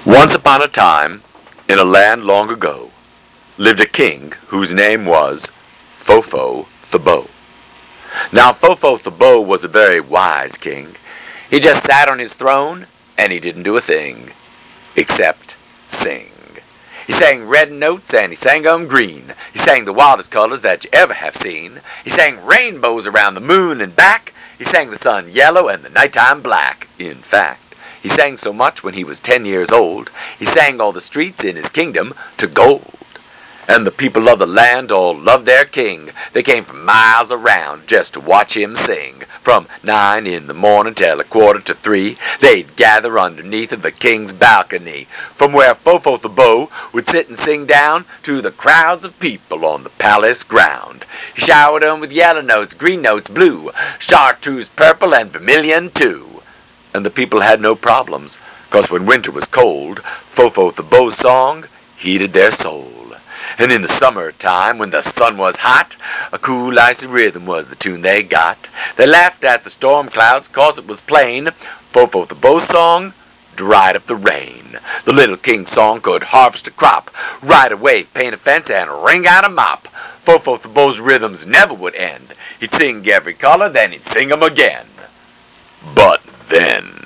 Once upon a time, in a land long ago, lived a king whose name was Fofo Thibault. Now Fofo Thibault was a very wise king. He just sat on his throne and he didn't do a thing except sing. He sang red notes and he sang 'em green. He sang the wildest colors that you ever have seen. He sang rainbows around the moon and back. He sang the sun yellow and the nighttime black. In fact, he sang so much when he was 10 years old, he sang all the streets in his kingdom to gold. And the people of the land all loved their king. They came from miles around just to watch him sing. From 9 in the morning till 2:45, they'd gather underneath of the king's balcony, from where Fofo Thibault would sit and sing down to the crowds of people on the palace ground. He showered 'em with yellow notes, green notes, blue, chartreuse, purple, and vermilion too. And the people had no problems, 'cause when winter was cold, Fofo Thibault's song heated their soul. And in the summer time, when the sun was hot, a cool icy rhythm was the tune they got. They laughed at the storm clouds, 'cause it was plain Fofo Thibault's song dried up the rain. The little king's song could harvest a crop, ride a wave, paint a fence, and wring out a mop. Fofo Thibault's rhythms never would end. He'd sing every color, then he'd sing 'em again. But then